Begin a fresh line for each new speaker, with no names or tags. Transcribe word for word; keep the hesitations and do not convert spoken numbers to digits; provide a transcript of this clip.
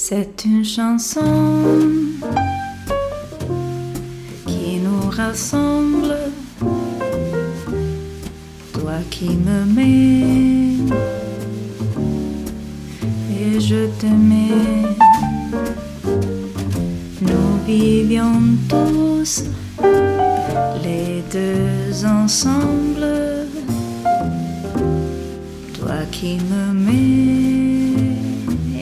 C'est une chanson qui nous rassemble, toi qui me mets et je t'aimais. Nous vivions tous les deux ensemble, toi qui me mets